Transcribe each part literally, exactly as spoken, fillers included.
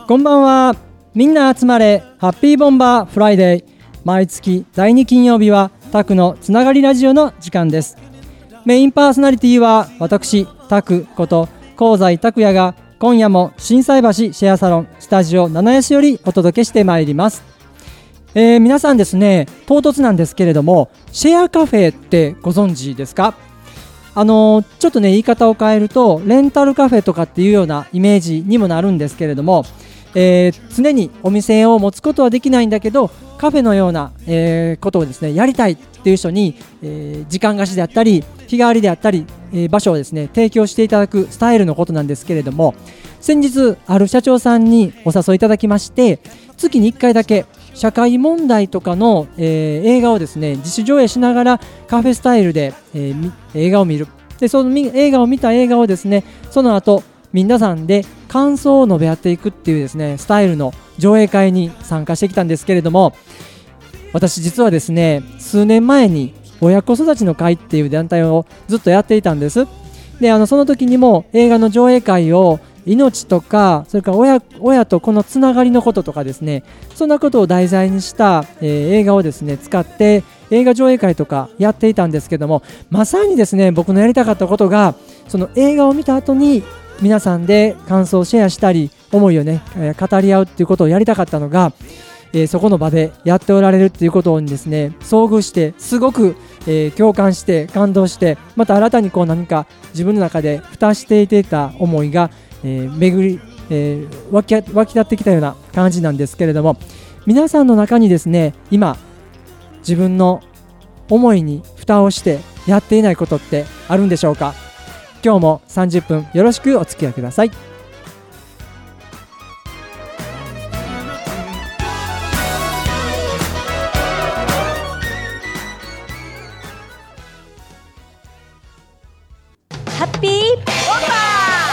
こんばんは。みんな集まれハッピーボンバーフライデー。毎月だいに金曜日はタクのつながりラジオの時間です。メインパーソナリティは私タクこと香西拓也が今夜も心斎橋シェアサロンスタジオななエスよりお届けしてまいります。えー、皆さんですね、唐突なんですけれどもシェアカフェってご存知ですか？あのー、ちょっとね言い方を変えるとレンタルカフェとかっていうようなイメージにもなるんですけれども、えー、常にお店を持つことはできないんだけどカフェのような、えー、ことをですねやりたいっていう人に、えー、時間貸しであったり日替わりであったり、えー、場所をですね提供していただくスタイルのことなんですけれども、先日ある社長さんにお誘いいただきまして月にいっかいだけ社会問題とかの、えー、映画をですね自主上映しながらカフェスタイルで、えー、映画を見る。でその映画を見た映画をですねその後皆さんで感想を述べ合っていくっていうですねスタイルの上映会に参加してきたんですけれども、私実はですね数年前に親子育ちの会っていう団体をずっとやっていたんです。であのその時にも映画の上映会を命とかそれから 親, 親とこのつながりのこととかですね、そんなことを題材にした、えー、映画をですね使って映画上映会とかやっていたんですけども、まさにですね僕のやりたかったことがその映画を見た後に皆さんで感想をシェアしたり思いをね、えー、語り合うっていうことをやりたかったのが、えー、そこの場でやっておられるっていうことにですね遭遇してすごく、えー、共感して感動して、また新たにこう何か自分の中で蓋していていた思いがえー、巡り、えー、湧き、湧き立ってきたような感じなんですけれども、皆さんの中にですね今自分の思いに蓋をしてやっていないことってあるんでしょうか？今日もさんじゅっぷんよろしくお付き合いください。 ハッピーボンバー。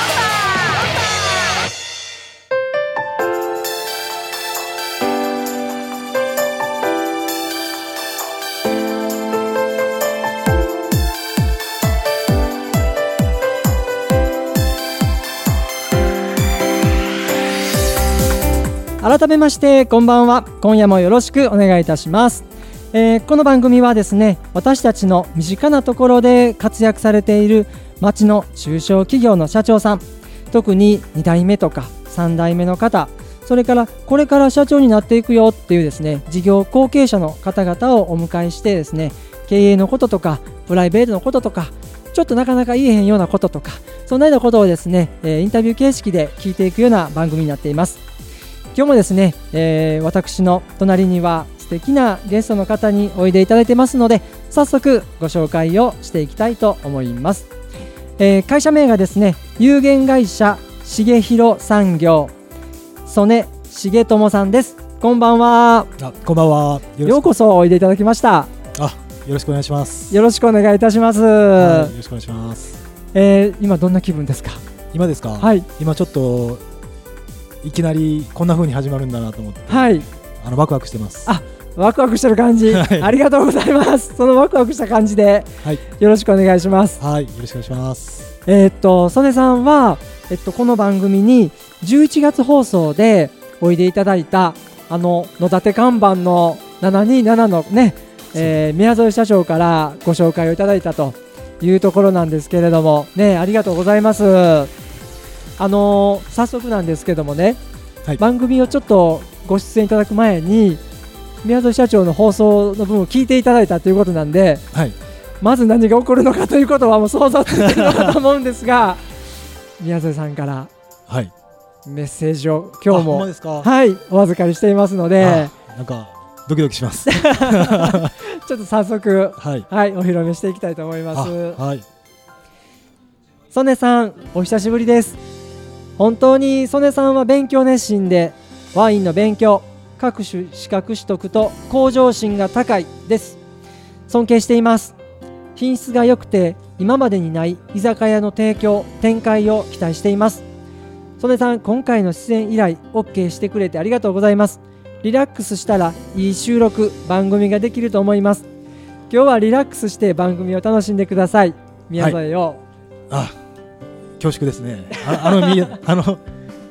改めましてこんばんは。今夜もよろしくお願いいたします。えー、この番組はですね私たちの身近なところで活躍されている町の中小企業の社長さん、特にに代目とかさん代目の方、それからこれから社長になっていくよっていうですね事業後継者の方々をお迎えしてですね経営のこととかプライベートのこととかちょっとなかなか言えへんようなこととかそんなようなことをですね、えー、インタビュー形式で聞いていくような番組になっています。今日もですね、えー、私の隣には素敵なゲストの方においでいただいてますので早速ご紹介をしていきたいと思います。えー、会社名がですね有限会社重弘産業曽根重友さんです。こんばんは。 あ、こんばんは。 よ, ようこそおいでいただきました。 あ、よろしくお願いします。 よろしくお願いいたします。 はい、よろしくお願いします。 えー、今どんな気分ですか？ 今ですか？ はい、 今ちょっといきなりこんな風に始まるんだなと思って、 はい、 あのワクワクしてます。 あ、ワクワクしてる感じ、はい、ありがとうございます。そのワクワクした感じで、はい、よろしくお願いします。 はい、よろしくお願いします。 えー、っと曽根さんは、えっと、この番組にじゅういちがつ放送でおいでいただいたあの野立看板のななにーななのね、えー、宮添社長からご紹介をいただいたというところなんですけれどもね、ありがとうございます。あのー、早速なんですけどもね、はい、番組をちょっとご出演いただく前に宮添社長の放送の分を聞いていただいたということなんで、はい、まず何が起こるのかということはもう想像ついてるのかと思うんですが宮添さんからメッセージを今日も、はい、お預かりしていますので、 なんかドキドキしますちょっと早速、はいはい、お披露目していきたいと思います。はい、曽根さんお久しぶりです。本当に曽根さんは勉強熱心でワインの勉強、各種資格取得と向上心が高いです。尊敬しています。品質が良くて今までにない居酒屋の提供展開を期待しています。曽根さん、今回の出演依頼 OK してくれてありがとうございます。リラックスしたらいい収録番組ができると思います。今日はリラックスして番組を楽しんでください。宮添を、 はい、あ、恐縮ですね。あ, あのあの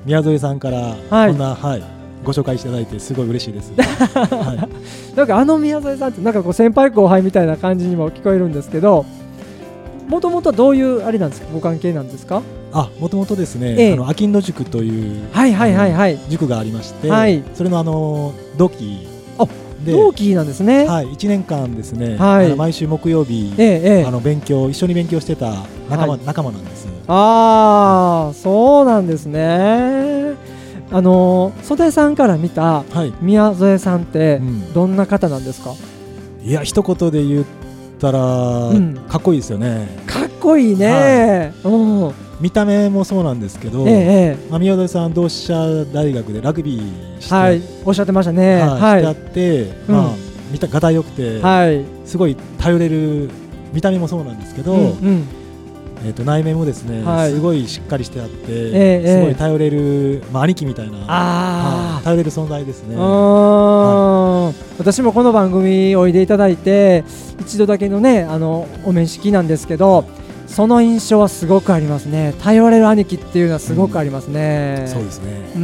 宮添さんからはいこんな、はい、ご紹介していただいてすごい嬉しいです、はなんかあの宮添さんってなんかこう先輩後輩みたいな感じにも聞こえるんですけど、もともとどういうあれなんですか、ご関係なんですか？ あ、もともとですね、 ええあのアキンド塾というはいはいはいはい、 塾がありまして、 はいそれのあの同期あで、 同期なんですね。 はい、いちねんかんですね、 はいあの毎週木曜日、 ええええ、 あの勉強一緒に勉強してた仲間、 はい仲間なんです。 ああそうなんですね。あの袖さんから見たはい、 宮添さんってうんどんな方なんですか？ いや一言で言ったら、 んかっこいいですよね。 かっこいいね、うん、 見た目もそうなんですけど、 えええまあ、宮添さん同志社大学でラグビーして、 え、はい、おっしゃってましたね。 はいはいしてあって、 うんまあ、見たがたいよくて、 はい、 すごい頼れる見た目もそうなんですけど、 うんうんえー、と内面もですね、 はいすごいしっかりしてあって、 ええすごい頼れる、まあ、兄貴みたいな、 あはい頼れる存在ですね。 あ、うん、私もこの番組おいでいただいて一度だけのねあのお面識なんですけど、その印象はすごくありますね。頼れる兄貴っていうのはすごくありますね。 そうですね。 うん、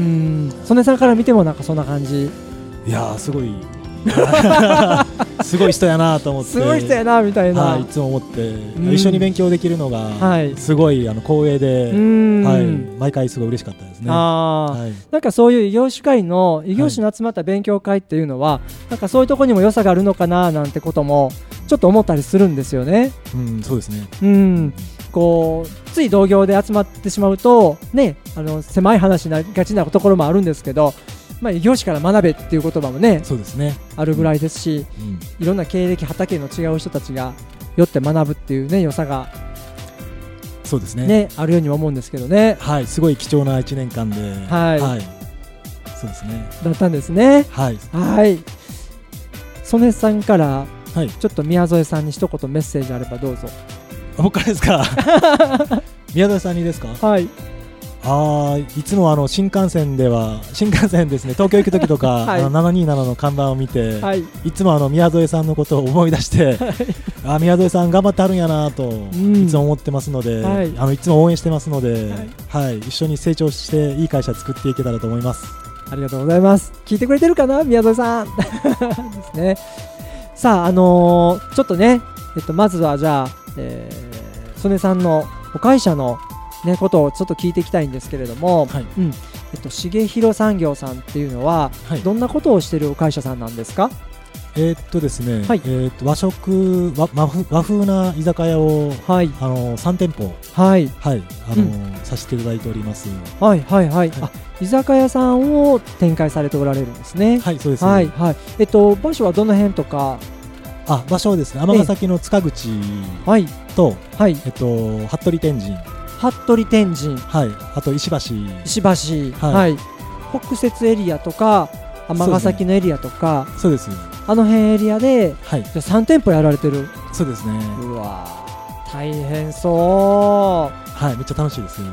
曽根さんから見てもなんかそんな感じ、 いやーすごいすごい人やなと思って、 すごい人やなみたいな、 はい、いつも思って、 ん一緒に勉強できるのが、 はいすごいあの光栄で、 うん、 はい、毎回すごい嬉しかったですね。 あー、 はい、 なんかそういう異業種会の異業種の集まった勉強会っていうのは、なんかそういうところにも良さがあるのかななんてこともちょっと思ったりするんですよね。 うん、そうですね。 うんこうつい同業で集まってしまうと、ね、あの狭い話になりがちなところもあるんですけど、まあ、異業種から学べっていう言葉もねそうですね。 あるぐらいですし、 うん、 いろんな経歴畑の違う人たちがよって学ぶっていうね良さが、 そうですね。 ね、あるようにも思うんですけどね。 はい、すごい貴重ないちねんかんで、 はいそうですね。 だったんですね。 はい、 はい曽根さんからはい、 ちょっと宮添さんに一言メッセージあればどうぞ。 あ僕からですか。宮添さんにですか。 はいあーいつもあの新幹線では新幹線ですね、東京行くときとか、 はいあのななにーななの看板を見て、 はいいつもあの宮添さんのことを思い出してあ宮添さん頑張ってはるんやなとんいつも思ってますので、 はいあのいつも応援してますので、 はいはい、一緒に成長していい会社作っていけたらと思います。 ありがとうございます。聞いてくれてるかな宮添さんですね。さあ、あのーちょっとね、えっと、まずはじゃあ、えー、曽根さんのお会社の、ね、ことをちょっと聞いていきたいんですけれども、 はい、 うんえっと、重弘産業さんっていうのは、 はい、 どんなことをしているお会社さんなんですか？ えー、っとですね、 はいえー、っと和食和和風和風な居酒屋を、 はいあのさん店舗、 はいはいあのうんさせていただいております。 はいはいはい、 はいあ居酒屋さんを展開されておられるんですね。 はい、そうです、 はいはい、えっと場所はどの辺とか？ あ場所はですね、尼崎の塚口はいと、 はい、 えっと、服部天神、 服部天神、 はい、あと石橋、 石橋、ははいい北摂エリアとか尼崎のエリアとか、 そうです、 あの辺エリアではい、 じゃあさん店舗やられてる。 そうですね、 うわー大変そはい、めっちゃ楽しいです。 う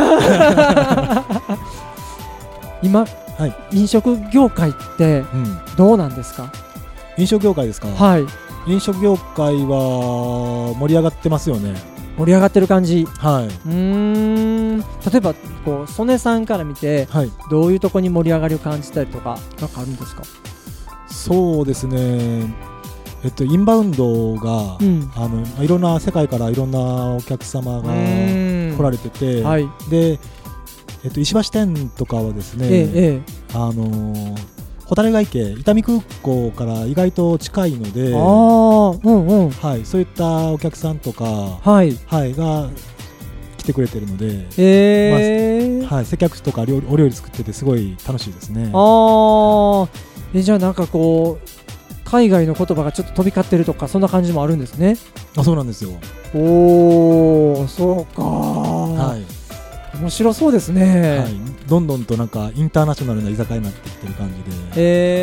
今、 はい飲食業界ってうん、 どうなんですか？ 飲食業界ですか。 はい飲食業界は盛り上がってますよね。 盛り上がってる感じ。 はうーん例えばこう曽根さんから見てい、はい、 どういうとこに盛り上がりを感じたりとかなんかあるんですか？ そうですね。えっとインバウンドが、 うんあのいろんな世界からいろんなお客様が来られてて、 はいで、えっと石橋店とかはですね、 えええあのーホタル貝家伊丹空港から意外と近いので、 え、ああうんうんはい、そういったお客さんとか、 はいはい、が来てくれてるので、 えーはい、接客とか料理お料理作っててすごい楽しいですね。 あえじゃあなんかこう海外の言葉がちょっと飛び交ってるとかそんな感じもあるんですね。 あ、そうなんですよ。 おーそうか、 はいい、面白そうですね、 はい、どんどんとなんかインターナショナルな居酒屋になってきてる感じで、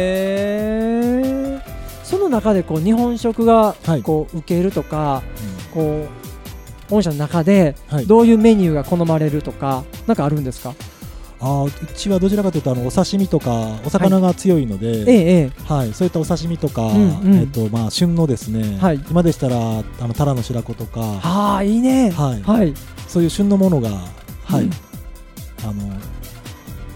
えー、その中でこう日本食がはいこう受けるとか、 うこう御社の中でんはい、 どういうメニューが好まれるとかなんかあるんですか？ あうちはどちらかというとあのお刺身とかお魚が強いので、 ええええはい、そういったお刺身とか、 うんうんえっとまあ、旬のですね、 はい今でしたらあのタラの白子とか、 はあいいねはいはいそういう旬のものが、はいうんあの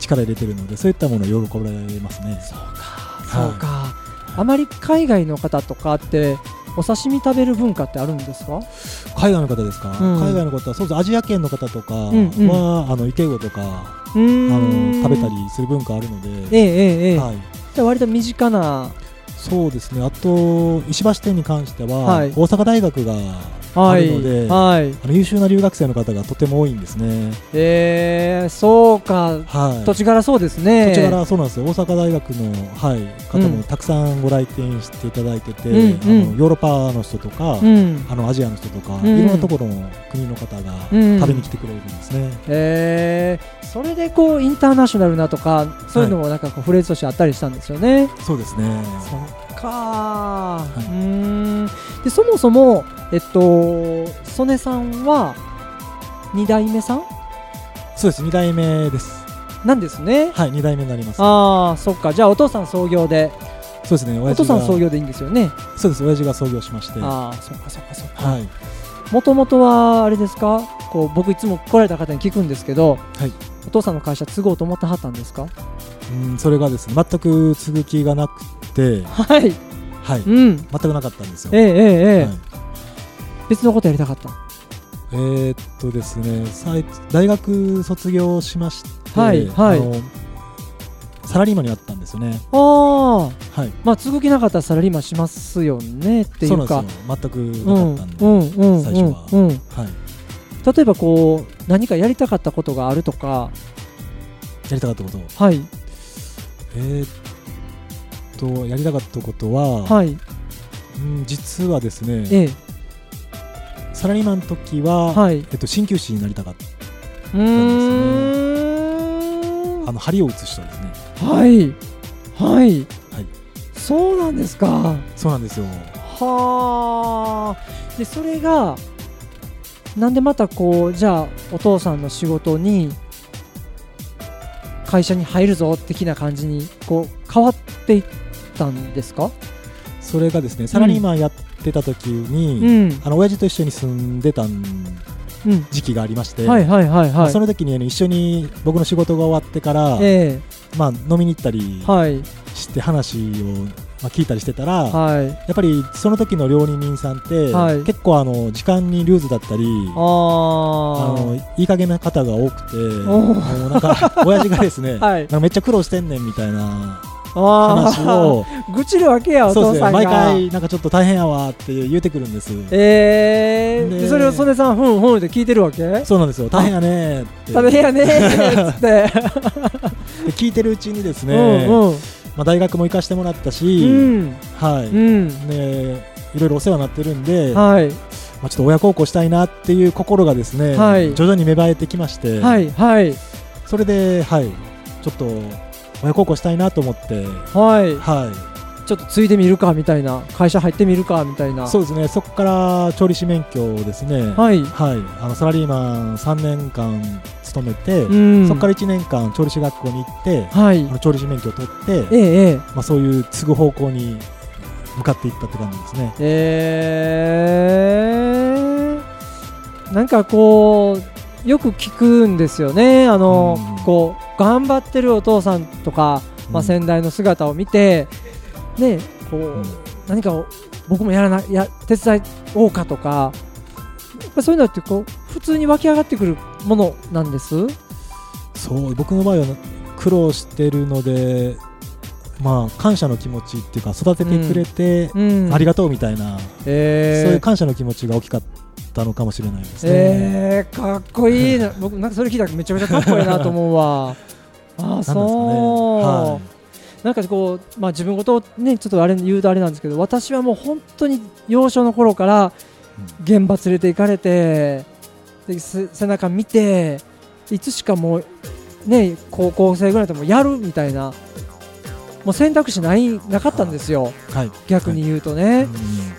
力入れてるので、そういったものを喜ばれますね。 そうか、そうか、はい、あまり海外の方とかってお刺身食べる文化ってあるんですか？ 海外の方ですか？うん、海外の方はそうです。アジア圏の方とかは、うんうん、あの池魚とかあの食べたりする文化あるので、 ええええ、 はい、 じゃあ割と身近な。 そうですね。あと石橋店に関しては、はい、大阪大学があるので、はいはい、あの優秀な留学生の方がとても多いんですね。 えー、そうか、はい、土地柄そうですね。 土地柄そうなんですよ。大阪大学の、はい、方もたくさんご来店していただいてて、うん、あのヨーロッパの人とか、うん、あのアジアの人とか、うん、いろんなところの国の方が食べに来てくれるんですね。うん、えー、それでこうインターナショナルなとかそういうのもなんかこうフレーズとしてあったりしたんですよね。 そうですね。 そうか、はい、うーんでそもそもえっと曽根さんはに代目さん？ そうです、に代目ですなんですね。 はい、に代目になります。 ああ、そっか。じゃあお父さん創業で。 そうですね、 お父さん創業でいいんですよね。 そうです、親父が創業しまして。 ああ、そっかそっかそっか。はい。もともとはあれですか、こう僕いつも来られた方に聞くんですけど、はい、お父さんの会社継ごうと思ってはったんですか？ うん、それがですね、全く継ぐ気がなくて、 はいはい、うん、全くなかったんですよ。 ええええええ、はい、別のことやりたかった。 えー、っとですね、大学卒業しまして、 はいはい、あのサラリーマンになったんですよね。 ああ、はい、まあ継ぐ気なかったらサラリーマンしますよねっていうか。 そうなんですよ、全くなかったんで、うんうんうん、最初は、うんうん、はい、 例えばこう何かやりたかったことがあるとか。 やりたかったこと、 はい、 えー、っとやりたかったことは、はい、うん、実はですね、ええ、サラリーマンの時は、はい、えっと、鍼灸師になりたかったんですね。うーん、あの針を打つ人ですね。 はいはい、はい、そうなんですか。 そうなんですよ。 はあ。でそれがなんでまたこうじゃあお父さんの仕事に会社に入るぞ的な感じにこう変わっていったんですか？ それがですね、サラリーマンやってた時に、うん、あの親父と一緒に住んでた時期がありまして、はいはいはいはい、その時に、ね、一緒に僕の仕事が終わってから、えーまあ、飲みに行ったりして話を、まあ、聞いたりしてたら、はい、やっぱりその時の料理人さんって、はい、結構あの時間にルーズだったり、ああのいい加減な方が多くて、もうなんか親父がですね、はい、なんかめっちゃ苦労してんねんみたいな話を愚痴るわけや、お父さんが。 毎回なんかちょっと大変やわって言うてくるんです。 えー、でそれを曽根さんふんふんで聞いてるわけ？ そうなんですよ。大変やねって大変やねーっつって聞いてるうちにですね、うんうん、まあ、大学も行かしてもらったし、うん、はい、うん、ね、いろいろお世話になってるんで、はい、まあ、ちょっと親孝行したいなっていう心がですね、はい、徐々に芽生えてきまして、はいはい、それで、はい、ちょっと親孝行したいなと思って、はいはい、 ちょっとついてみるかみたいな、会社入ってみるかみたいな。 そうですね、そこから調理師免許をですね、はいはい、あのサラリーマンさんねんかん勤めて、うん、そこからいちねんかん調理師学校に行って、はい、あの調理師免許を取って、ええ、まあ、そういう継ぐ方向に向かっていったって感じですね。 えー、なんかこうよく聞くんですよね。あの、うん、こう頑張ってるお父さんとか、まあ、先代の姿を見て、ね、こう、うん、何かを僕もやらなや手伝おうかとか、やっぱそういうのってこう普通に湧き上がってくるものなんです。 そう、僕の場合は苦労してるので、まあ、感謝の気持ちっていうか、育ててくれて、うんうん、ありがとうみたいな、えー、そういう感謝の気持ちが大きかったのかもしれないですね。 えー、かっこいいな僕なんかそれ聞いたらめちゃめちゃかっこいいなと思うわあ、そう、はい、なんかこう、まあ、自分ごとねちょっとあれ言うとあれなんですけど、私はもう本当に幼少の頃から現場連れて行かれて、で背中見て、いつしかもうね高校生ぐらいでもやるみたいな、もう選択肢ないなかったんですよ、はい、逆に言うとね、はい、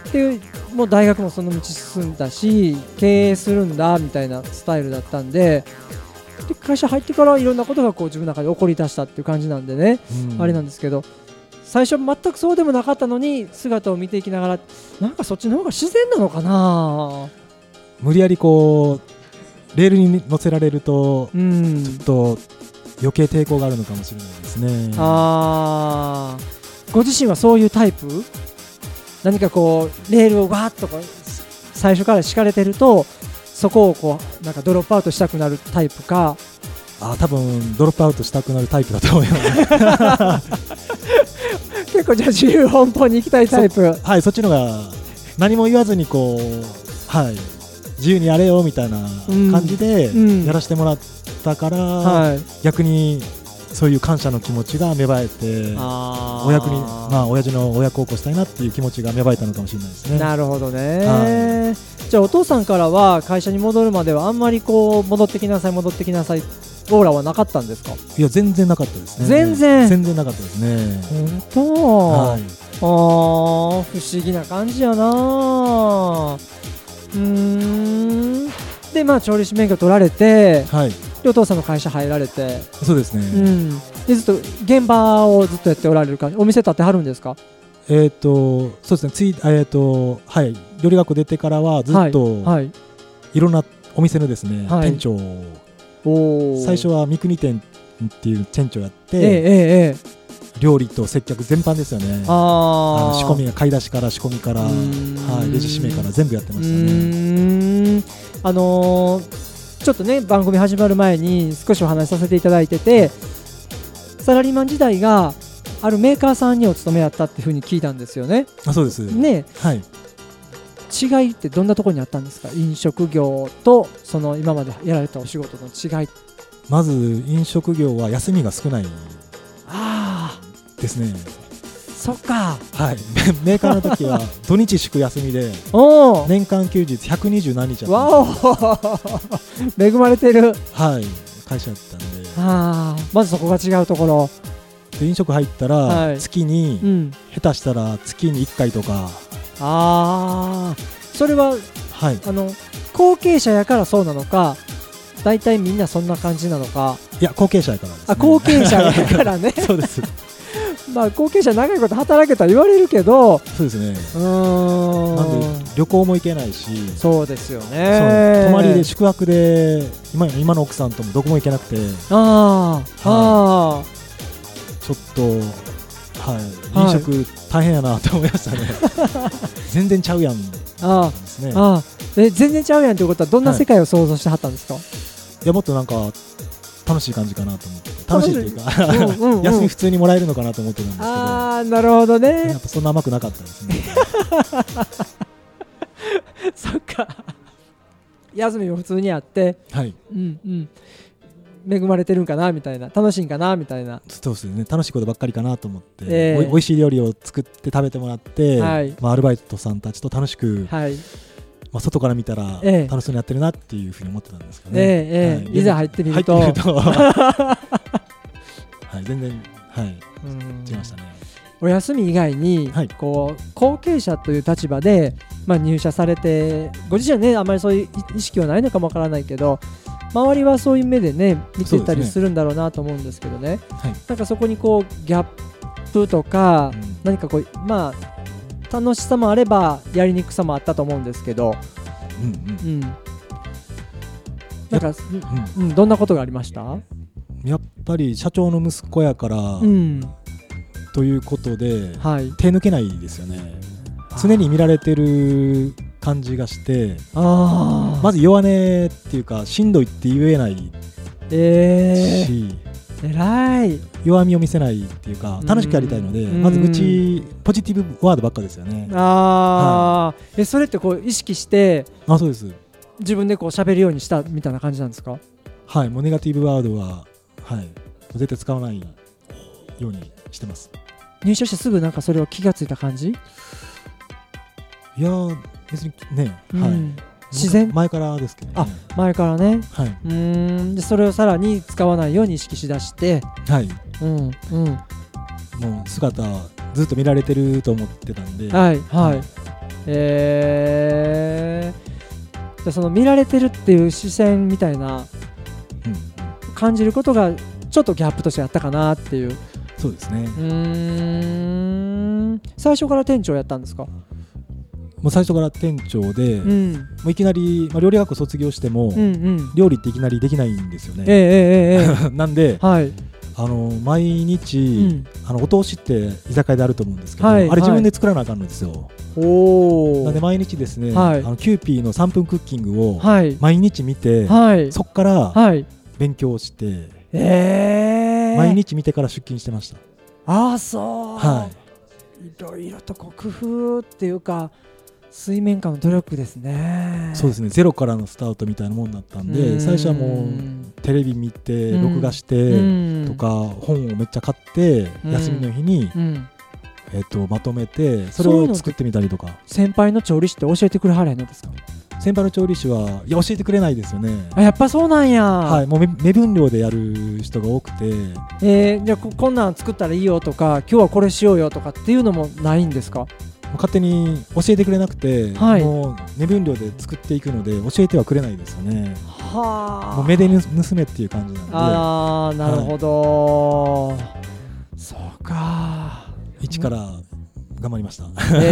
でもう大学もその道進んだし経営するんだみたいなスタイルだったんで、で会社入ってからいろんなことがこう自分の中で起こり出したっていう感じなんでね、うん、あれなんですけど、最初全くそうでもなかったのに姿を見ていきながら、なんかそっちの方が自然なのかな。 無理やりこうレールに乗せられると、うん、ちょっと余計抵抗があるのかもしれないですね。 あご自身はそういうタイプ？何かこうレールをガーッとこう最初から敷かれてるとそこをこうなんかドロップアウトしたくなるタイプか。 あ多分ドロップアウトしたくなるタイプだと思います結構じゃあ自由奔放に行きたいタイプ。 はい、そっちのが何も言わずにこう、はい、自由にやれよみたいな感じでやらせてもらったから、うんうんはい、逆にそういう感謝の気持ちが芽生えてお役に、まあ、親父の親孝行したいなっていう気持ちが芽生えたのかもしれないですね。 なるほどね、はい、じゃあお父さんからは会社に戻るまではあんまりこう戻ってきなさい戻ってきなさいオーラはなかったんですか？ いや全然なかったですね。 全然全然なかったですね。 本当、はい、あ不思議な感じやな。うーんでまあ調理師免許取られて、はい、でお父さんの会社入られて。 そうですね、 うん、でずっと現場をずっとやっておられるかお店立ってはるんですか？ えーとそうですねつい、えーとはい、料理学校出てからはずっと、はいはい、いろんなお店のですね、はい、店長をお最初は三国店っていう店長やって、えーえー、料理と接客全般ですよね。ああ仕込みが買い出しから仕込みから、はい、レジ締めから全部やってましたね。うーんあのー、ちょっとね番組始まる前に少しお話しさせていただいててサラリーマン時代があるメーカーさんにお勤めやったっていうふうに聞いたんですよね。 あそうですね、はい、違いってどんなところにあったんですか？飲食業とその今までやられたお仕事の違い。 まず飲食業は休みが少ないですね。 そっか、 はい、メーカーの時は土日祝休みで年間休日ひゃくにじゅうなんにちあったんです恵まれてる、 はい、会社だったんで。 あまずそこが違うところで飲食入ったら月に、はいうん、下手したら月にいっかいとか。 あそれは、はい、あの後継者やからそうなのか大体みんなそんな感じなのか。 いや後継者やからですね。 あ後継者やからねそうですまあ後継者長いこと働けとは言われるけどそうですね。うーんなんで旅行も行けないし。 そうですよね。 泊まりで宿泊で 今, 今の奥さんともどこも行けなくてあ、 はい、あちょっと、はい、飲食大変やなと思いましたね全然ちゃうやんあですね。あえ全然ちゃうやんということはどんな世界を想像してはったんですか？はい、 いやもっとなんか楽しい感じかなと思って楽しいっていうかうんうん、うん、休み普通にもらえるのかなと思ってたんですけど。 あーなるほどね。 やっぱそんな甘くなかったですねそっか休みも普通にあって、 はいうんうん、恵まれてるんかなみたいな楽しいんかなみたいな。 そうですね楽しいことばっかりかなと思って、えー、お, おいしい料理を作って食べてもらって、はいまあ、アルバイトさんたちと楽しく、はいまあ、外から見たら楽しそうにやってるなっていうふうに思ってたんですけどね、えーえーはい、 いざ入ってみると入ってみるとはい、全然、はい、違いましたね。 お休み以外に、はい、こう後継者という立場で、まあ、入社されてご自身はねあまりそういう意識はないのかもわからないけど周りはそういう目でね見てたりするんだろうなと思うんですけどね、はい、なんかそこにこうギャップとか、うん、何かこうまあ楽しさもあればやりにくさもあったと思うんですけど、うんうんうん、なんか、うんうん、どんなことがありました？ やっぱり社長の息子やから、うん、ということで、はい、手抜けないですよね。常に見られてる感じがしてあまず弱音っていうかしんどいって言えないし、えー、 偉い弱みを見せないっていうか楽しくやりたいのでまず愚痴ポジティブワードばっかですよね。あ、 はい、えそれってこう意識してあそうです自分でこう喋るようにしたみたいな感じなんですか？ はいもうネガティブワードは、はい、絶対使わないようにしてます。 入社してすぐなんかそれを気がついた感じ？ いや別にね、うんはい、 自然前からですけどね。 あ前からね、はい、うーんでそれをさらに使わないように意識しだして、はいうんうん、 もう姿ずっと見られてると思ってたんで、 はいはい、えー、じゃその見られてるっていう視線みたいな、うん、感じることがちょっとギャップとしてあったかなっていう。 そうですね。うーん最初から店長やったんですか？ もう最初から店長で、うん、もういきなり、まあ、料理学校卒業しても、うんうん、料理っていきなりできないんですよね、 えーえーえー、 なんで、 はい、 あの毎日、うん、あのお通しって居酒屋であると思うんですけど、はい、あれ自分で作らなあかんのですよ。おなんで毎日ですね、はい、あのキューピーのさんぷんクッキングを毎日見て、はい、そこから勉強して、はいえー、毎日見てから出勤してました。 ああそう、はい、いろいろとこう工夫っていうか水面下の努力ですね。 そうですね、ゼロからのスタートみたいなもんだったんで、ん最初はもうテレビ見て録画してとか本をめっちゃ買って休みの日に、うんえー、とまとめてそれを作ってみたりとか。 先輩の調理師って教えてくれはれへんのですか？ 先輩の調理師はいや教えてくれないですよね。 あやっぱそうなんや。 はい、もう目分量でやる人が多くて、 えー、じゃあ こ, こんなん作ったらいいよとか今日はこれしようよとかっていうのもないんですか？ 勝手に教えてくれなくて、はい、もう目分量で作っていくので教えてはくれないですよね。はあ、もう目で盗めっていう感じなんで。 ああなるほど、はい、そうか一から頑張りました。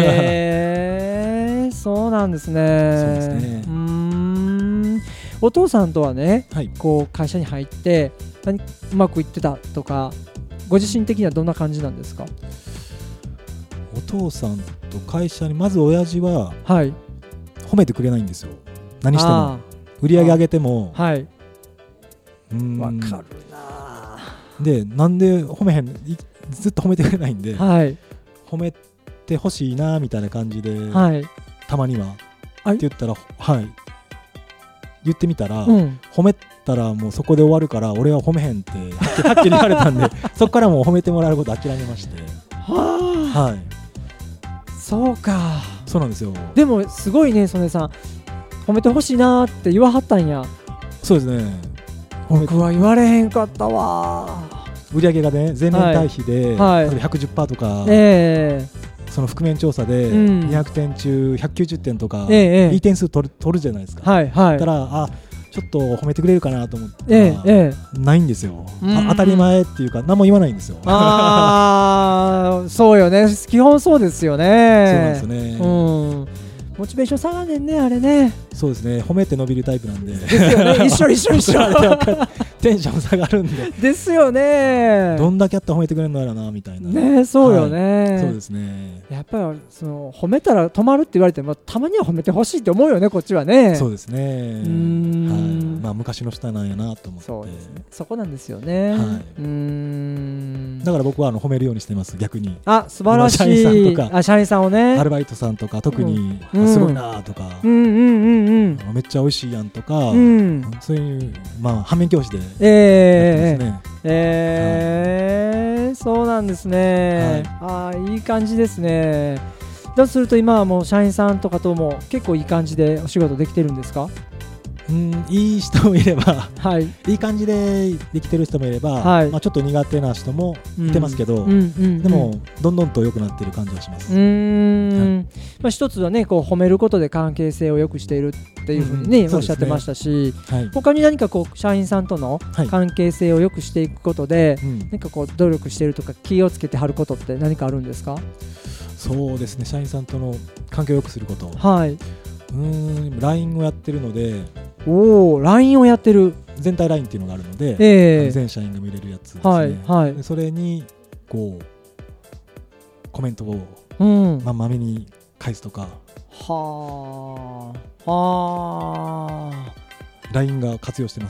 へえー、そうなんですね。 そうですね。うーんお父さんとはね、はい、こう会社に入って何うまくいってたとかご自身的にはどんな感じなんですか？ お父さんと会社にまず親父は褒めてくれないんですよ。何しても売り上げ上げても、 はい、 うーんわかるな。 でなんで褒めへんずっと褒めてくれないんで、はい、褒めてほしいなみたいな感じで、はい、たまにはって言ったら、はい、言ってみたら、うん、褒めたらもうそこで終わるから俺は褒めへんってはっきり言われたんでそこからもう褒めてもらうこと諦めまして。 はあ、はい、そうか。 そうなんですよ。 でもすごいね曽根さん褒めてほしいなって言わはったんや。 そうですね。 僕は言われへんかったわ。 売り上げがね前年対比で、はい、ひゃくじゅっパーセント とか、えー、その覆面調査でにひゃくてん中ひゃくきゅうじゅってんとか、えー、いい点数取る、取るじゃないですか。はいはい、だからあちょっと褒めてくれるかなと思ったら、えーえー、ないんですよ。当たり前っていうか何も言わないんですよ。 あそうよね。基本そうですよね。 そうなんですよね。うんモチベーション下がんねんねあれね。 そうですね。褒めて伸びるタイプなんで。 ですよね。一緒一緒一緒。 テンション下がるんで。 ですよね。 どんだけやったら褒めてくれるのやらなみたいな。 ねそうよね、 はい。そうですね。 やっぱりその褒めたら止まるって言われてもたまには褒めてほしいって思うよねこっちはね。 そうですね。うんはい。まあ昔の人なんやなと思って。 そうですね。そこなんですよね。はい。うんだから僕はあの褒めるようにしてます逆に。 あ素晴らしい。社員さんとか。あ社員さんをね。 アルバイトさんとか特に、うんすごいなとか、 うんうんうんうん、 めっちゃ美味しいやんとか、うん、そういうまあ反面教師でやってますね。 えー、えーはい、そうなんですね。はい、あいい感じですね。だとすると今はもう社員さんとかとも結構いい感じでお仕事できてるんですか？ うんいい人もいれば、はい、いい感じでできてる人もいれば、はいまあ、ちょっと苦手な人もいてますけど、うんうんうん、でもどんどんと良くなってる感じはします。うーん、 はいまあ、一つはねこう褒めることで関係性を良くしているっていうふうに、ねうんうん、おっしゃってましたし、はい、他に何かこう社員さんとの関係性を良くしていくことで、はい、何かこう努力しているとか気をつけてはることって何かあるんですか？ そうですね社員さんとの関係を良くすること、 はい、 うーん ライン をやってるのでおー ライン をやってる全体 ライン っていうのがあるので、えー、全社員が見れるやつですね、はいはい、でそれにこうコメントを、うんまあ、まめに返すとかはあはあライン が活用してます。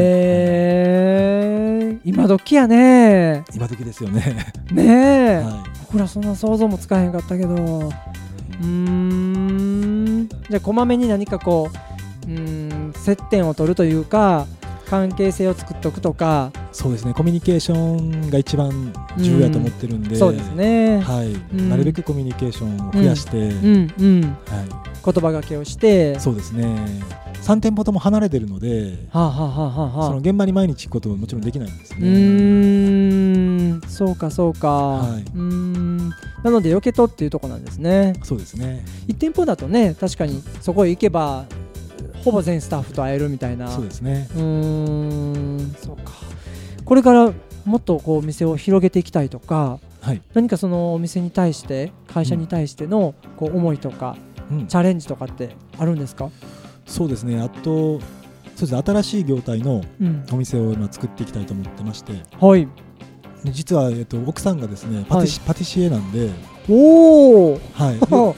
えーはい、今時やね。 今時ですよねねえ、はい、僕らそんな想像もつかへんかったけど、うん、うーんじゃあこまめに何かこう、うーん接点を取るというか関係性を作っておくとか。 そうですねコミュニケーションが一番重要だと思ってるんで、うん、 そうですね、 はいうん、なるべくコミュニケーションを増やして、うんうんはい、言葉がけをしてそうですねさん店舗とも離れてるので、はあはあはあ、その現場に毎日行くことももちろんできないんですね。うーんそうかそうか、はい、うーんなのでよけとっていうところなんですね。 そうですねいち店舗だとね確かにそこへ行けばほぼ全スタッフと会えるみたいな。 そうですねうーんそうかこれからもっとこう店を広げていきたいとか、はい、何かそのお店に対して会社に対してのこう思いとかチャレンジとかってあるんですか？うん、 そうですね、あとそうですね、新しい業態のお店を今作っていきたいと思ってまして、 うん、はい、 実は、えっと、奥さんがですねパティシ、はい、パティシエなんで、 おー、 はい、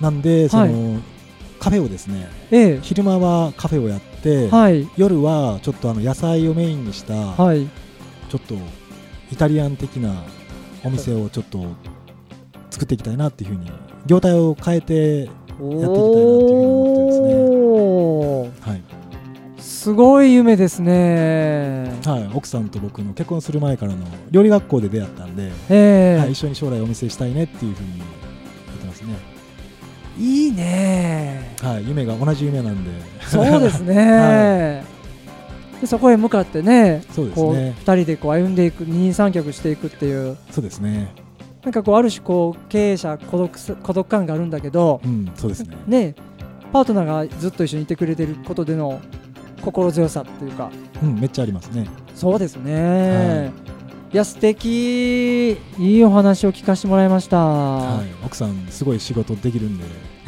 なんでその、はい、カフェをですね、ええ、昼間はカフェをやって、はい、夜はちょっとあの野菜をメインにした、はい、ちょっとイタリアン的なお店をちょっと作っていきたいなっていうふうに業態を変えてやっていきたいなっていうふうに思ってですね、はい、 すごい夢ですね。 はい、奥さんと僕の結婚する前からの料理学校で出会ったんで、えーはい、一緒に将来お店したいねっていうふうに言ってますね。 いいね、 はい、夢が同じ夢なんで。 そうですね、はい、でそこへ向かってね、 そうですね、 ふたりでこう歩んでいく、二人三脚していくっていう。 そうですね、 なんかこうある種こう経営者孤独、孤独感があるんだけど、 うん、そうですね、 ね、パートナーがずっと一緒にいてくれてることでの心強さっていうか、 うん、めっちゃありますね。 そうですね、はい、いや素敵、いいお話を聞かせてもらいました、はい、奥さんすごい仕事できるんで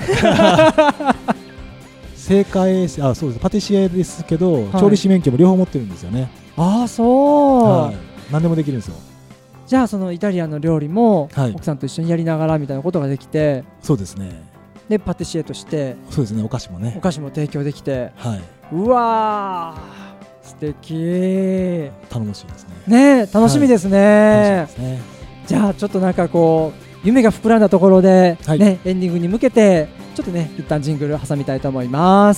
正解、あ、そうです、パティシエですけど、はい、調理師免許も両方持ってるんですよね。 ああ、そう、はい、 何でもできるんですよ。 じゃあそのイタリアンの料理も奥さんと一緒にやりながらみたいなことができて、はい、 そうですね、 でパティシエとしてそうですね、お菓子もね、 お菓子も提供できて、 はい、 うわー素敵、 頼もしいですね。 ね、楽しみですね、はい、楽しみですね。じゃあちょっとなんかこう夢が膨らんだところで、はい、ね、エンディングに向けてちょっとね一旦ジングル挟みたいと思います。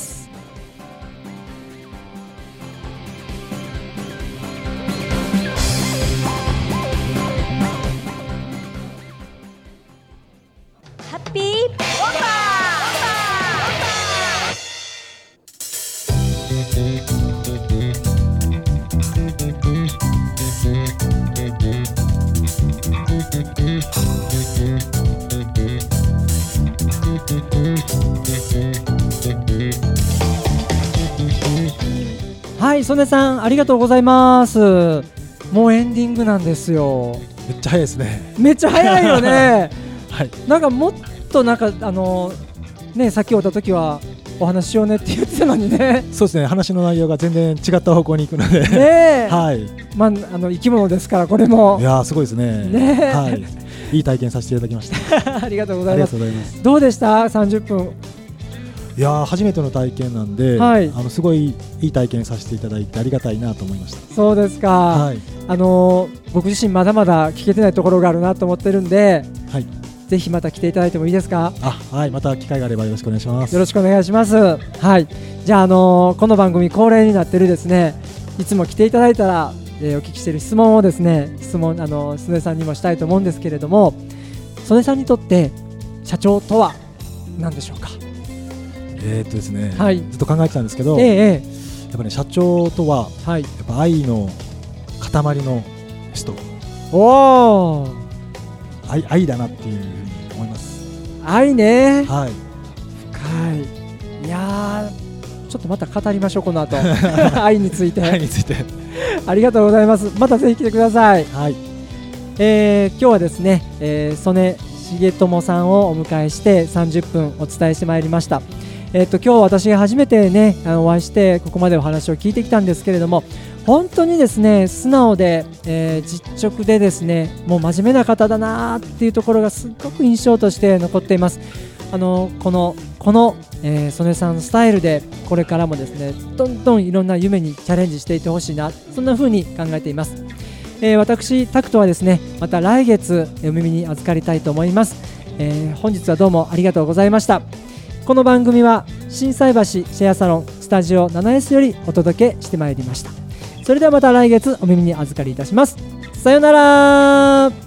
ハッピーボンバー。 はい、曽根さんありがとうございます。もうエンディングなんですよ。 めっちゃ早いですね。 めっちゃ早いよねはい、 なんかもっとなんかあのね、さっき会った時はお話ししようねって言ってたのにね。 そうですね、話の内容が全然違った方向に行くのでねはい、 まあ、あの生き物ですからこれも。 いやすごいですね。 ね、 はい、いい体験させていただきましたありがとうございます。どうでしたさんじゅっぷん。 いや初めての体験なんで、はい、あのすごいいい体験させていただいてありがたいなと思いました。 そうですか、はい、あのー、僕自身まだまだ聞けてないところがあるなと思ってるんで、はい、ぜひまた来ていただいてもいいですか？ あ、はい、また機会があればよろしくお願いします。 よろしくお願いします。はい、じゃあ、あのー、この番組恒例になってるですね、いつも来ていただいたら、えー、お聞きしている質問をですね、質問あの曽根さんにもしたいと思うんですけれども、曽根さんにとって社長とは何でしょうか？ えーっとですね、 はい、 ずっと考えてたんですけど、 えーえー、 やっぱね、社長とは、はい、やっぱ愛の塊の人、 おー、 愛、愛だなっていうふうに思います。 愛ね、 はい、 深い。いやー、ちょっとまた語りましょうこの後愛について愛についてありがとうございます。またぜひ来てください。 はい、 えー、今日はですね、えー、曽根重友さんをお迎えしてさんじゅっぷんお伝えしてまいりました。えー、と今日私が初めてねあのお会いしてここまでお話を聞いてきたんですけれども、本当にですね素直で、えー、実直でですねもう真面目な方だなっていうところがすごく印象として残っています。あのこのこの、えー、曽根さんのスタイルでこれからもですねどんどんいろんな夢にチャレンジしていってほしいな、そんな風に考えています。えー、私タクトはですねまた来月お耳に預かりたいと思います。えー、本日はどうもありがとうございました。この番組は心斎橋シェアサロンスタジオ ナナエス よりお届けしてまいりました。それではまた来月お耳に預かりいたします。さよなら。